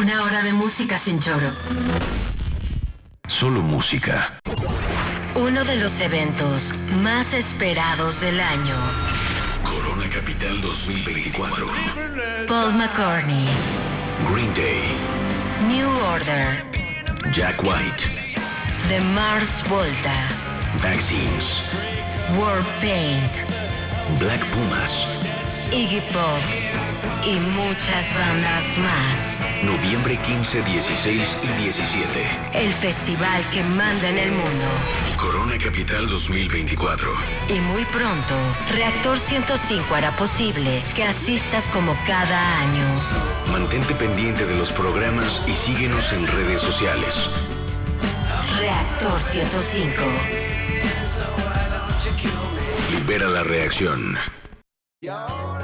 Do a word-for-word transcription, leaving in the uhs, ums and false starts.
Una hora de música sin choro. Solo música. Uno de los eventos más esperados del año. Corona Capital dos mil veinticuatro. Paul McCartney. Green Day. New Order. Jack White. The Mars Volta. Vaccines. Warpaint. Black Pumas. Iggy Pop. Y muchas bandas más. Noviembre quince, dieciséis y diecisiete. El festival que manda en el mundo. Corona Capital dos mil veinticuatro. Y muy pronto, Reactor ciento cinco hará posible que asistas como cada año. Mantente pendiente de los programas y síguenos en redes sociales. Reactor ciento cinco. Libera la reacción. Y ahora